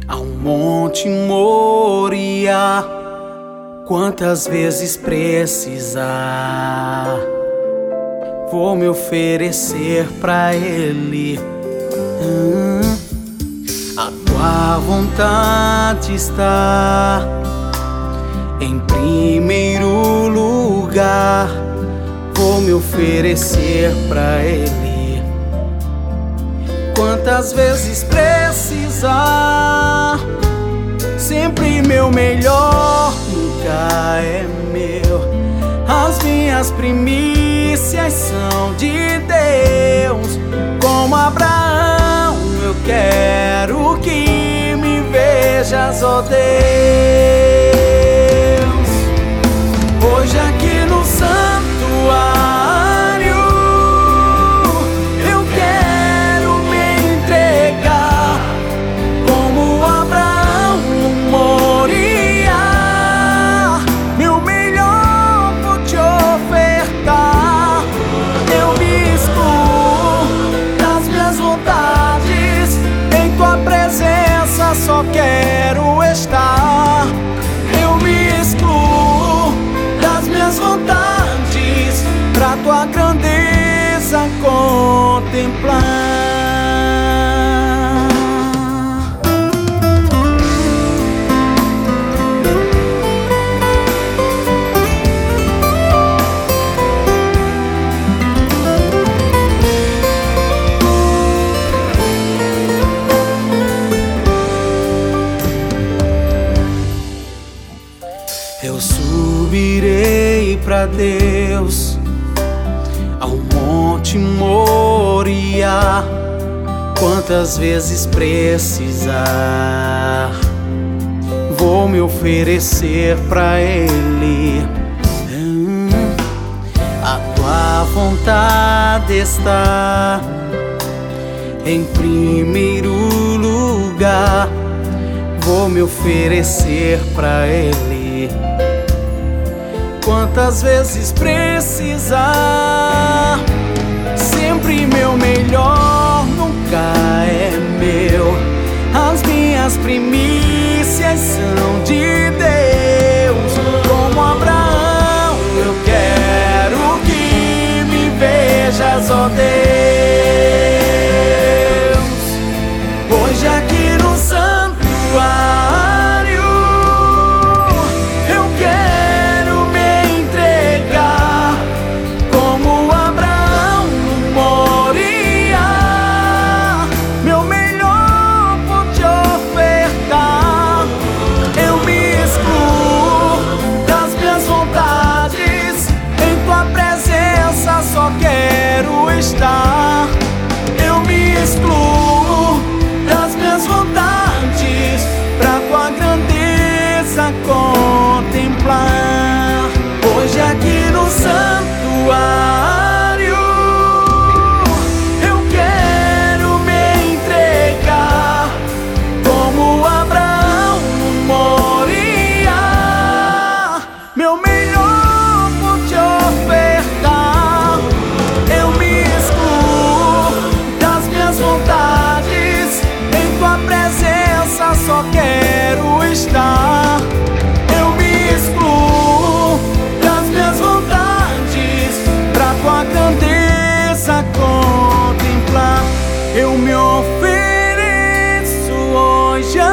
Ao Monte Moriá, quantas vezes precisar, vou me oferecer pra Ele. A tua vontade está em primeiro lugar, vou me oferecer pra Ele. Quantas vezes precisar, sempre meu melhor nunca é meu. As minhas primícias são de Deus. Como Abraão, eu quero que me vejas, ó Deus. Hoje aqui no santuário só quero estar. Eu me excluo das minhas vontades pra tua grandeza contemplar. Eu subirei pra Deus ao Monte Moriá, quantas vezes precisar, vou me oferecer pra Ele. A tua vontade está em primeiro lugar, vou me oferecer pra Ele. Quantas vezes precisar, sempre meu melhor nunca é meu. As minhas primícias são de Deus. Como Abraão, eu quero que me vejas, ó Deus. Hoje aqui no santuário só quero estar. Eu me excluo das minhas vontades pra tua grandeza contemplar. Hoje aqui no santuário eu quero me entregar. Como Abraão no Moriá, meu melhor vou te ofertar. Só quero estar. Eu me excluo das minhas vontades pra tua grandeza contemplar. Eu me ofereço hoje